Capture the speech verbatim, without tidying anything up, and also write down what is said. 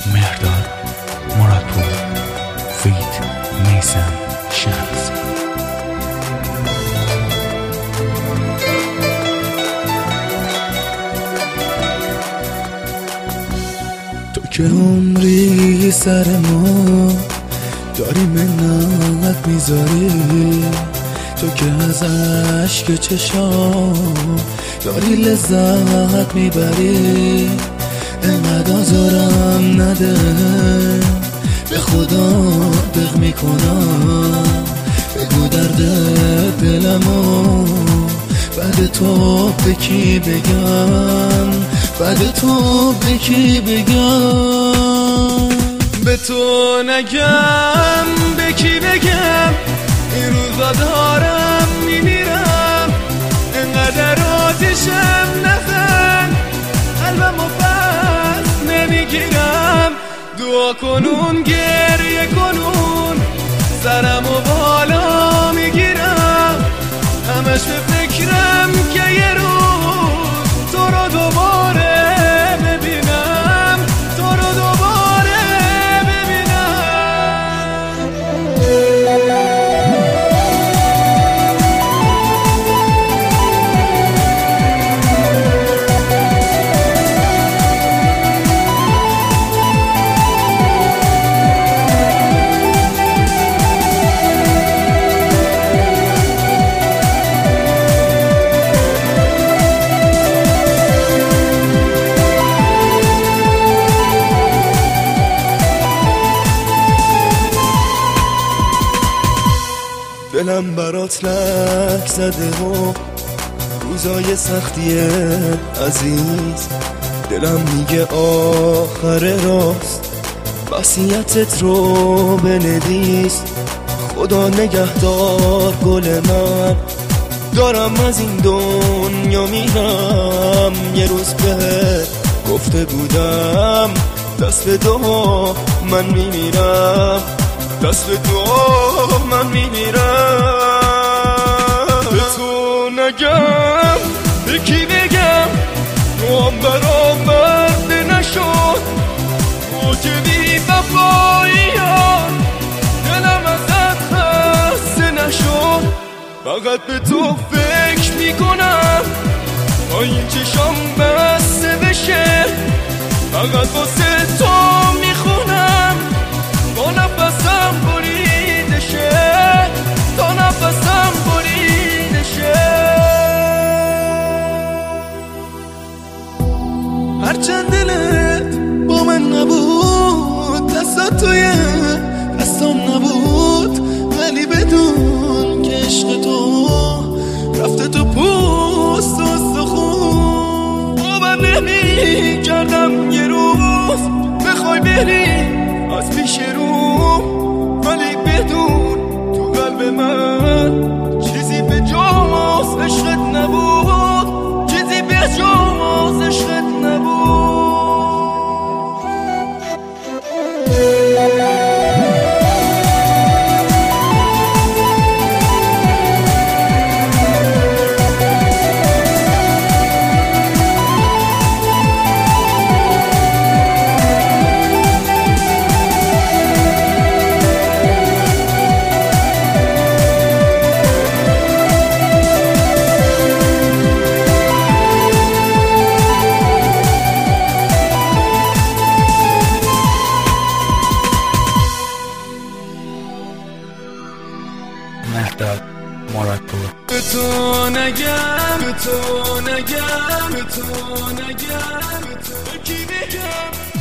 مهرداد مرادپور فیت میثم شمس. تو که عمری سر ما داری منت میذاری، تو که از عشق چشام داری لذت میبری، انقدر آزارم نده به خدا دق میکنم، بگو درد دلمو بعد تو به کی بگم، بعد تو به کی بگم، به تو نگم به کی بگم، این روزا دارم میمیرم، انقدر آتیشم نزن قلبمو پس نمیگیرم، دعا کنون گریه کنون سرمو بالا میگیرم، همش به فکرم که یه روز تو رو دوباره ببینم، تو رو دوباره دلم برات لک زده و روزای سختیه عزیز، دلم میگه آخر راست وصیتت رو بنویس، خدا نگهدار گل من، دارم از این دنیا میرم، یه روز بهت گفته بودم دست به دعا من میمیرم، دست به دعا من میمیرم، به تو نگم به کی بگم، تو هم برآورده نشد، تو که بی وفاییان دلم ازت خسته نشد، فقط به تو فکر میکنم تا این چشام بسته بشه، فقط واسه تو میخونم تا نفسم بریده شه، تا نفسم بریده شه، هرچند دلت با من نبود، دستات توی دستام نبود، ولی بدون که عشق تو رفته تو پوست و استخون، باور نمی کردم یه روز بخوای بری از پیش رو، ولی بدون تو قلب من چیزی به جز عشقت نبود، چیزی به جز عشقت نبود. مهرداد مرادپور. به تو نگم به تو نگم به تو نگم به تو کی بگم.